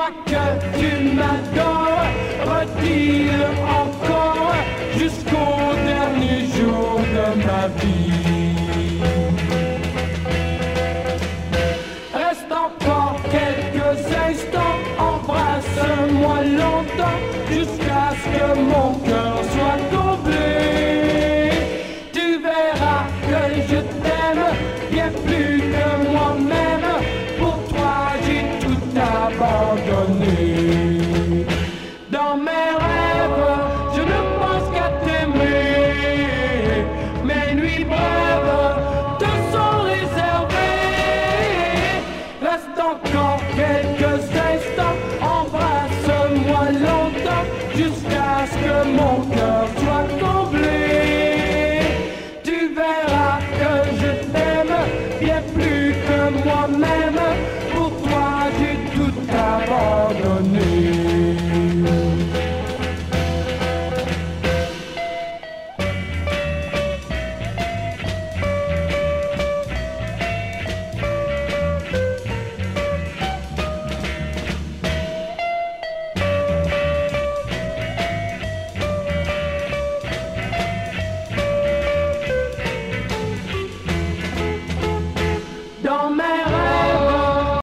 Dis-moi que tu m'adores, redis-le encore jusqu'au dernier jour de ma vie. Reste encore quelques instants, embrasse-moi longtemps jusqu'à ce que mon cœur soit comblé. Tu verras que je t'aime bien plus que moi-même. Pour toi j'ai tout abandonné. Dans mes rêves, je ne pense qu'à t'aimer. Mes nuits brèves te sont réservées. Reste encore quelques instants, embrasse-moi longtemps jusqu'à ce que mon cœur